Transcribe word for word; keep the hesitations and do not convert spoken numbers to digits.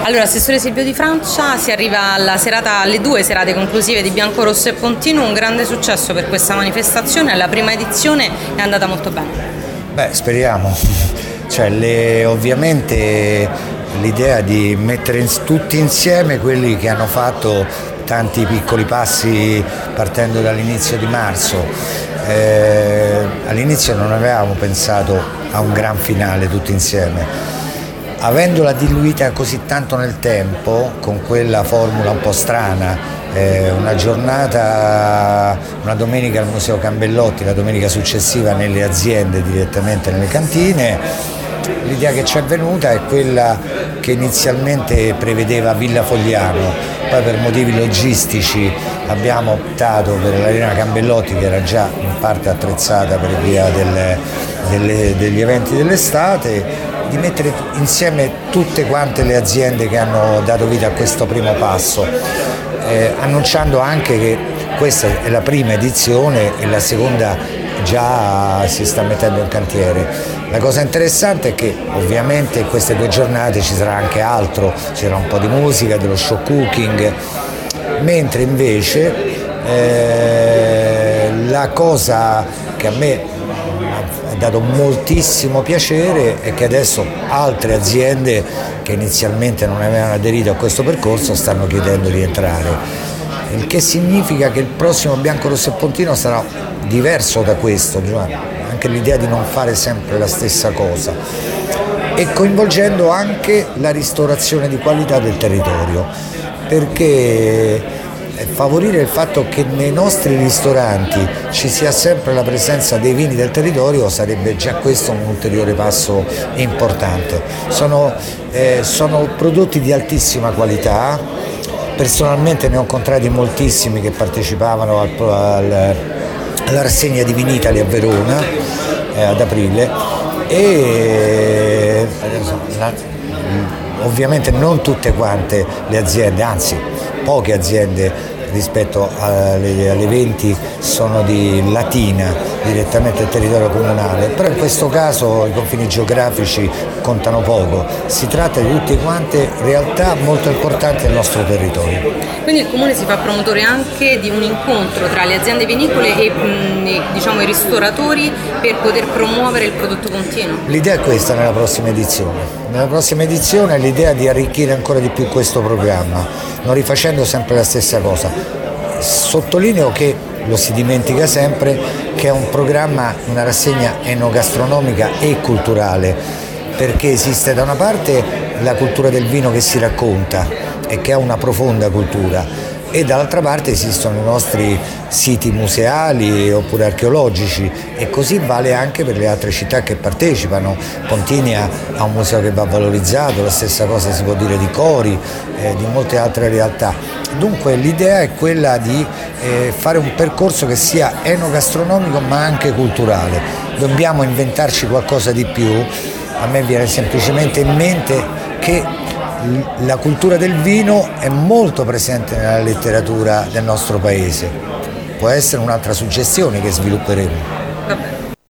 Allora, Assessore Silvio Di Francia, si arriva alla serata, alle due serate conclusive di Bianco, Rosso e Pontino, un grande successo per questa manifestazione, la prima edizione è andata molto bene. Beh, speriamo, cioè, le, ovviamente l'idea di mettere in, tutti insieme quelli che hanno fatto tanti piccoli passi partendo dall'inizio di marzo. Eh, all'inizio non avevamo pensato a un gran finale tutti insieme. Avendola diluita così tanto nel tempo, con quella formula un po' strana, eh, una giornata, una domenica al Museo Cambellotti, la domenica successiva nelle aziende direttamente nelle cantine, l'idea che ci è venuta è quella che inizialmente prevedeva Villa Fogliano, poi per motivi logistici abbiamo optato per l'Arena Cambellotti, che era già in parte attrezzata per via delle, delle, degli eventi dell'estate, di mettere insieme tutte quante le aziende che hanno dato vita a questo primo passo, eh, annunciando anche che questa è la prima edizione e la seconda già si sta mettendo in cantiere. La cosa interessante è che ovviamente in queste due giornate ci sarà anche altro, c'era un po' di musica, dello show cooking, mentre invece eh, la cosa che a me ha dato moltissimo piacere è che adesso altre aziende che inizialmente non avevano aderito a questo percorso stanno chiedendo di entrare, il che significa che il prossimo Bianco, Rosso e Pontino sarà diverso da questo, cioè anche l'idea di non fare sempre la stessa cosa, e coinvolgendo anche la ristorazione di qualità del territorio, perché favorire il fatto che nei nostri ristoranti ci sia sempre la presenza dei vini del territorio sarebbe già questo un ulteriore passo importante. Sono, eh, sono prodotti di altissima qualità, personalmente ne ho incontrati moltissimi che partecipavano al, al, alla rassegna di Vinitaly a Verona eh, ad aprile e la, ovviamente non tutte quante le aziende, anzi poche aziende rispetto alle, alle venti sono di Latina, direttamente del territorio comunale, però in questo caso i confini geografici contano poco, si tratta di tutte quante realtà molto importanti del nostro territorio. Quindi il Comune si fa promotore anche di un incontro tra le aziende vinicole e mh, diciamo, i ristoratori per poter promuovere il prodotto continuo? L'idea è questa nella prossima edizione. Nella prossima edizione è l'idea di arricchire ancora di più questo programma, non rifacendo sempre la stessa cosa. Sottolineo che lo si dimentica sempre che è un programma, una rassegna enogastronomica e culturale, perché esiste da una parte la cultura del vino che si racconta e che ha una profonda cultura, e dall'altra parte esistono i nostri siti museali oppure archeologici, e così vale anche per le altre città che partecipano. Pontinia ha un museo che va valorizzato, la stessa cosa si può dire di Cori, eh, di molte altre realtà. Dunque l'idea è quella di eh, fare un percorso che sia enogastronomico ma anche culturale. Dobbiamo inventarci qualcosa di più. A me viene semplicemente in mente che la cultura del vino è molto presente nella letteratura del nostro paese. Può essere un'altra suggestione che svilupperemo.